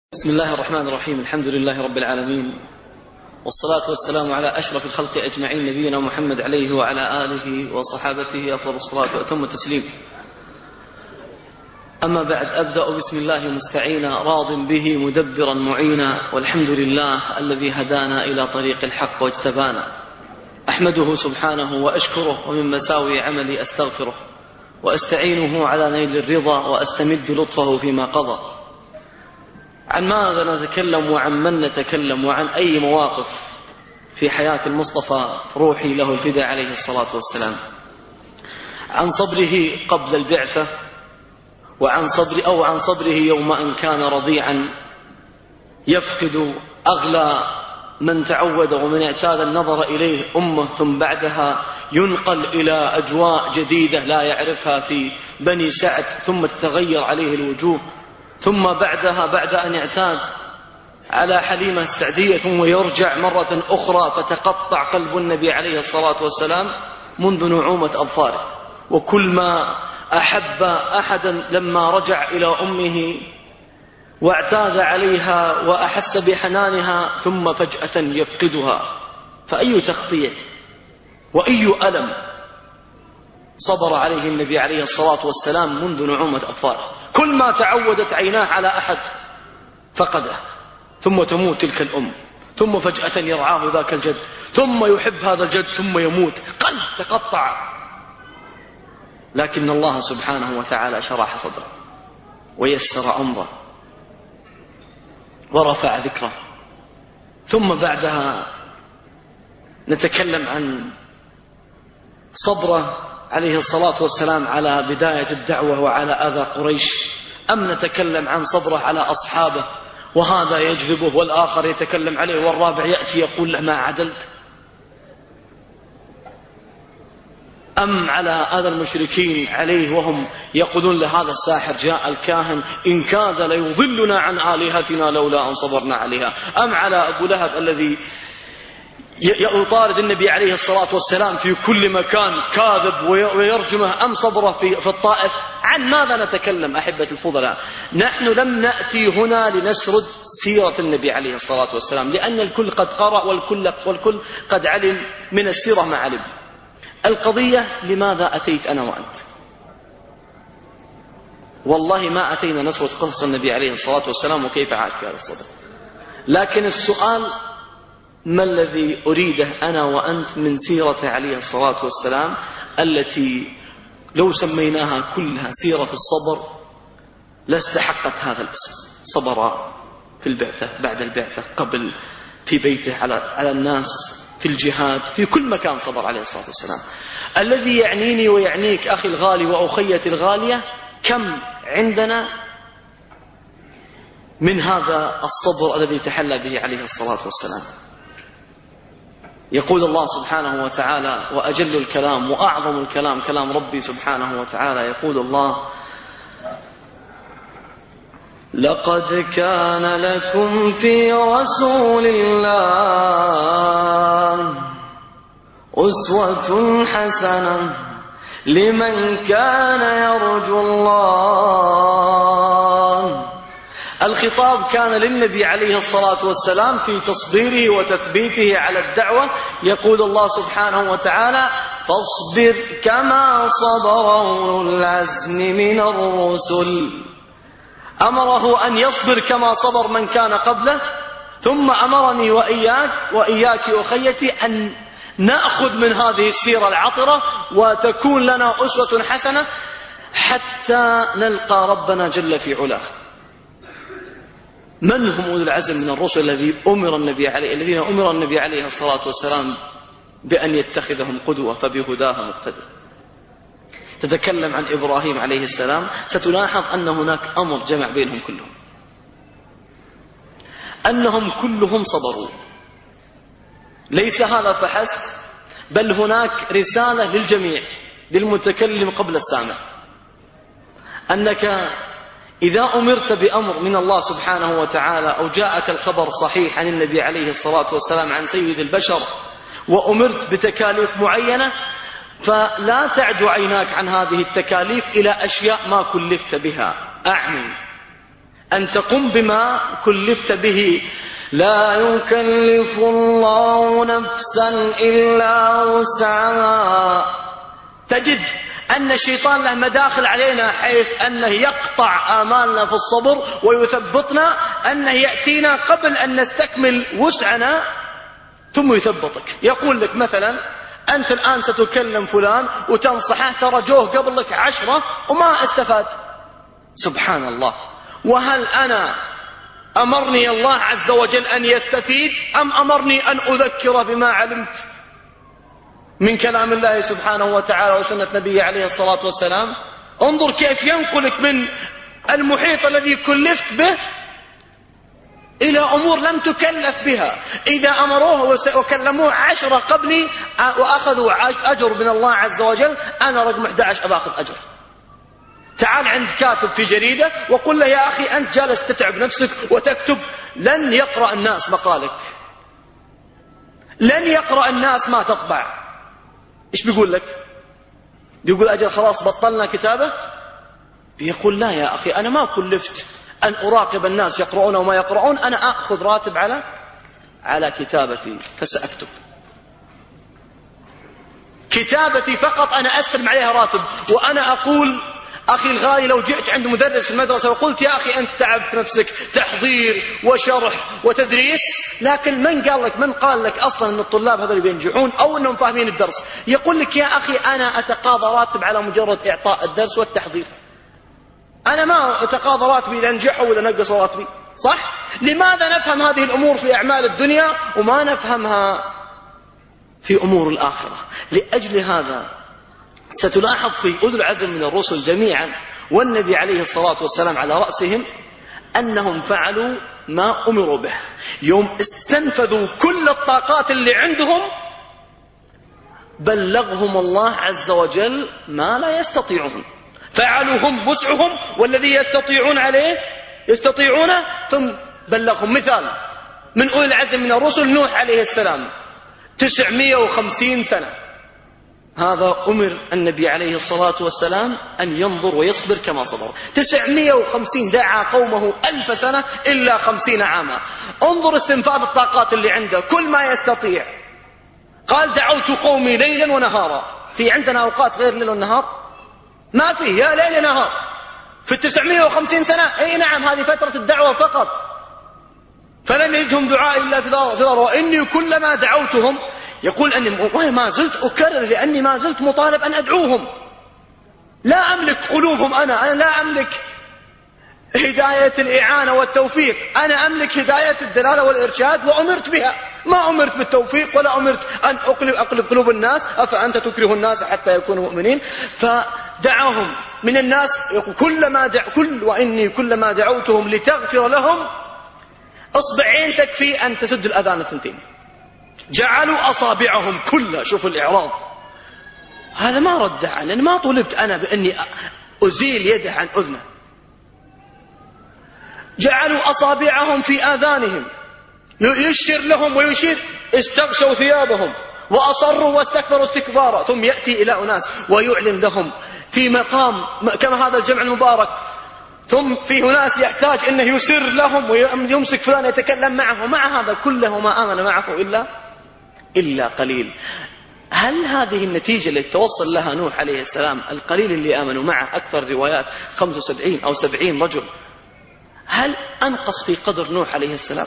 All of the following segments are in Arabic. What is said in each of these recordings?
بسم الله الرحمن الرحيم. الحمد لله رب العالمين، والصلاة والسلام على أشرف الخلق أجمعين، نبينا محمد عليه وعلى آله وصحابته أفضل الصلاة وأتم التسليم. أما بعد، أبدأ بسم الله مستعينا راض به مدبرا معينا، والحمد لله الذي هدانا إلى طريق الحق واجتبانا. أحمده سبحانه وأشكره، ومن مساوي عملي أستغفره، وأستعينه على نيل الرضا، وأستمد لطفه فيما قضى. عن ماذا نتكلم وعن من نتكلم وعن أي مواقف في حياة المصطفى روحي له الفداء عليه الصلاة والسلام؟ عن صبره قبل البعثة، عن صبره يوم أن كان رضيعا يفقد أغلى من تعود ومن اعتاد النظر إليه أمه، ثم بعدها ينقل إلى أجواء جديدة لا يعرفها في بني سعد، ثم تتغير عليه الوجوه، ثم بعدها بعد أن يعتاد على حليمة السعدية ثم يرجع مرة أخرى، فتقطع قلب النبي عليه الصلاة والسلام منذ نعومة أظفاره. وكل ما أحب أحدا لما رجع إلى أمه واعتاد عليها وأحس بحنانها، ثم فجأة يفقدها. فأي تخطيع وأي ألم صبر عليه النبي عليه الصلاة والسلام منذ نعومة أظفاره. كل ما تعودت عيناه على أحد فقده، ثم تموت تلك الأم، ثم فجأة يرعاه ذاك الجد، ثم يحب هذا الجد، ثم يموت، قلب تقطع. لكن الله سبحانه وتعالى شرح صدره ويسر أمره ورفع ذكره. ثم بعدها نتكلم عن صبره عليه الصلاة والسلام على بداية الدعوة وعلى أذى قريش، أم نتكلم عن صبره على أصحابه وهذا يجذبه والآخر يتكلم عليه والرابع يأتي يقول له ما عدلت، أم على أذى المشركين عليه وهم يقولون لهذا الساحر جاء الكاهن إن كاد ليضلنا عن آلهتنا لولا أن صبرنا عليها، أم على أبو لهب الذي يطارد النبي عليه الصلاة والسلام في كل مكان كاذب ويرجمه، أم صبره في الطائف؟ عن ماذا نتكلم أحبة الفضلاء؟ نحن لم نأتي هنا لنسرد سيرة النبي عليه الصلاة والسلام، لأن الكل قد قرأ والكل قد علم من السيرة ما علم. القضية لماذا أتيت أنا وأنت؟ والله ما أتينا نسرد قصص النبي عليه الصلاة والسلام وكيف عاد في هذا الصدر، لكن السؤال ما الذي أريده أنا وأنت من سيرة عليه الصلاة والسلام، التي لو سميناها كلها سيرة الصبر لاستحقت هذا الاسم. صبر في البعثة، بعد البعثة، قبل، في بيته، على الناس، في الجهاد، في كل مكان صبر عليه الصلاة والسلام. الذي يعنيني ويعنيك أخي الغالي وأخيتي الغالية، كم عندنا من هذا الصبر الذي تحلى به عليه الصلاة والسلام؟ يقول الله سبحانه وتعالى، وأجل الكلام وأعظم الكلام كلام ربي سبحانه وتعالى، يقول الله: لقد كان لكم في رسول الله أسوة حسنة لمن كان يرجو الله. الخطاب كان للنبي عليه الصلاة والسلام في تصبيره وتثبيته على الدعوة. يقول الله سبحانه وتعالى: فاصبر كما صبر أولو العزم من الرسل. أمره أن يصبر كما صبر من كان قبله، ثم أمرني وإياك أخيتي أن نأخذ من هذه السيرة العطرة وتكون لنا أسوة حسنة حتى نلقى ربنا جل في علاه. من هم أولو العزم من الرسل الذين أمر النبي عليه الصلاة والسلام بأن يتخذهم قدوة، فبهداه مقتدى. تتكلم عن إبراهيم عليه السلام، ستلاحظ أن هناك أمر جمع بينهم كلهم، أنهم كلهم صبروا. ليس هذا فحسب، بل هناك رسالة للجميع، للمتكلم قبل السامع، أنك إذا أمرت بأمر من الله سبحانه وتعالى أو جاءك الخبر صحيح عن النبي عليه الصلاة والسلام عن سيد البشر وأمرت بتكاليف معينة، فلا تعد عيناك عن هذه التكاليف إلى أشياء ما كلفت بها. أعني أن تقوم بما كلفت به. لا يكلف الله نفسا إلا وسعها. تجد أن الشيطان له مداخل علينا، حيث أنه يقطع آمالنا في الصبر ويثبطنا، أنه يأتينا قبل أن نستكمل وسعنا ثم يثبطك. يقول لك مثلا أنت الآن ستكلم فلان وتنصحه، ترى جوه قبل لك 10 وما استفاد. سبحان الله. وهل أنا أمرني الله عز وجل أن يستفيد، أم أمرني أن أذكر بما علمت من كلام الله سبحانه وتعالى وسنة نبيه عليه الصلاة والسلام؟ انظر كيف ينقلك من المحيط الذي كلفت به إلى أمور لم تكلف بها. إذا أمروه وكلموه 10 قبلي وأخذوا أجر من الله عز وجل، أنا رقم 11 أباخذ أجر. تعال عند كاتب في جريدة وقل له يا أخي أنت جالس تتعب نفسك وتكتب، لن يقرأ الناس مقالك، لن يقرأ الناس ما تطبع. إيش بيقول لك؟ بيقول أجل خلاص بطلنا كتابة؟ بيقول لا يا أخي، أنا ما كلفت أن أراقب الناس يقرؤون وما يقرؤون، أنا أخذ راتب على كتابتي فسأكتب. كتابتي فقط أنا أستلم عليها راتب. وأنا أقول أخي الغالي، لو جئت عند مدرس في المدرسة وقلت يا أخي أنت تعبت نفسك تحضير وشرح وتدريس، لكن من قال لك أصلا أن الطلاب هذول بينجحون أو أنهم فاهمين الدرس؟ يقول لك يا أخي أنا أتقاضى راتب على مجرد إعطاء الدرس والتحضير، أنا ما أتقاضى راتبي إذا نجحوا وإذا نقصوا راتبي. صح؟ لماذا نفهم هذه الأمور في أعمال الدنيا وما نفهمها في أمور الآخرة؟ لأجل هذا ستلاحظ في أولي العزم من الرسل جميعا والنبي عليه الصلاة والسلام على رأسهم أنهم فعلوا ما أمروا به. يوم استنفذوا كل الطاقات اللي عندهم بلغهم الله عز وجل ما لا يستطيعون. فعلوا هم وسعهم والذي يستطيعون عليه يستطيعونه، ثم بلغهم. مثال من أولي العزم من الرسل نوح عليه السلام 950 سنة، هذا أمر النبي عليه الصلاة والسلام أن ينظر ويصبر كما صبر. 950 دعا قومه 1000 سنة إلا 50 عاما. انظر استنفاذ الطاقات اللي عنده كل ما يستطيع. قال دعوت قومي ليلا ونهارا. في عندنا أوقات غير ليل ونهار؟ ما في، يا ليل نهار. في 950 سنة أي نعم، هذه فترة الدعوة فقط. فلم يجدهم دعاء إلا فرارا، وإني كلما دعوتهم، يقول أني ما زلت أكرر لأني ما زلت مطالب أن أدعوهم. لا أملك قلوبهم، أنا لا أملك هداية الإعانة والتوفيق، أنا أملك هداية الدلالة والإرشاد وأمرت بها. ما أمرت بالتوفيق ولا أمرت أن أقلب قلوب الناس. أفأنت تكره الناس حتى يكونوا مؤمنين؟ فدعاهم من الناس وإني كلما دعوتهم لتغفر لهم أصبعين تكفي أن تسد الأذان 2. جعلوا أصابعهم كلها، شوف الإعراض، هذا ما رد عنه، لأن ما طلبت أنا بأني أزيل يده عن أذنه. جعلوا أصابعهم في آذانهم، يشير لهم ويشير، استغشوا ثيابهم وأصروا واستكبروا استكبارا. ثم يأتي إلى أناس ويعلن لهم في مقام كما هذا الجمع المبارك، ثم في ناس يحتاج أنه يسر لهم ويمسك فلان يتكلم معه، ومع هذا كله ما آمن معه إلا قليل. هل هذه النتيجة اللي توصل لها نوح عليه السلام، القليل اللي آمنوا معه، أكثر روايات 75 أو 70 رجل، هل أنقص في قدر نوح عليه السلام؟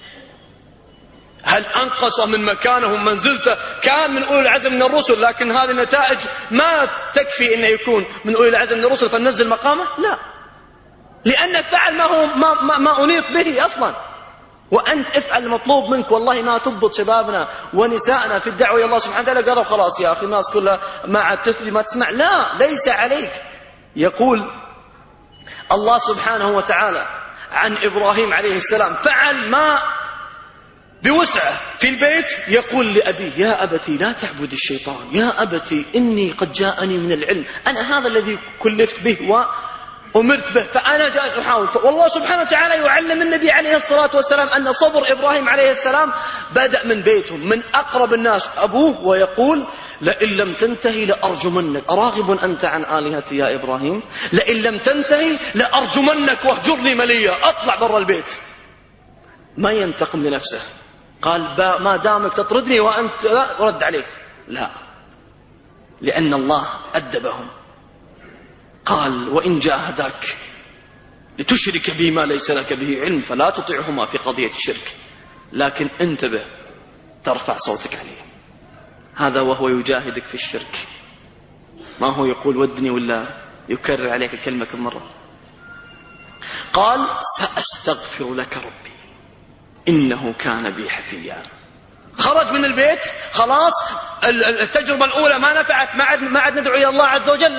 هل أنقص من مكانه منزلته؟ كان من أولي العزم من الرسل، لكن هذه النتائج ما تكفي أنه يكون من أولي العزم من الرسل فننزل مقامه؟ لا، لأن الفعل ما أنيط به أصلا. وأنت افعل المطلوب منك. والله ما تضبط شبابنا ونسائنا في الدعوة إلى الله سبحانه وتعالى قالوا خلاص يا أخي الناس كلها ما عاد تثلي ما تسمع. لا، ليس عليك. يقول الله سبحانه وتعالى عن إبراهيم عليه السلام فعل ما بوسعه في البيت. يقول لأبيه يا أبتي لا تعبد الشيطان، يا أبتي إني قد جاءني من العلم، أنا هذا الذي كلفت به وأمرت به، فأنا جالس أحاول. والله سبحانه وتعالى يعلم النبي عليه الصلاة والسلام أن صبر إبراهيم عليه السلام بدأ من بيتهم، من أقرب الناس أبوه، ويقول لئن لم تنتهي لأرجمنك، أراغب أنت عن آلهتي يا إبراهيم؟ لئن لم تنتهي لأرجمنك واهجرني مليا، أطلع برا البيت. ما ينتقم لنفسه، قال ما دامك تطردني وأنت رد عليه، لا، لأن الله أدبهم. قال وإن جاهداك لتشرك بي ما ليس لك به علم فلا تطعهما في قضية الشرك، لكن انتبه ترفع صوتك عليه. هذا وهو يجاهدك في الشرك، ما هو يقول ودني ولا يكرر عليك الكلمة كم مرة. قال سأستغفر لك ربي إنه كان بي حفيا. خرج من البيت، خلاص التجربة الأولى ما نفعت، ما عاد ندعو إلى الله عز وجل.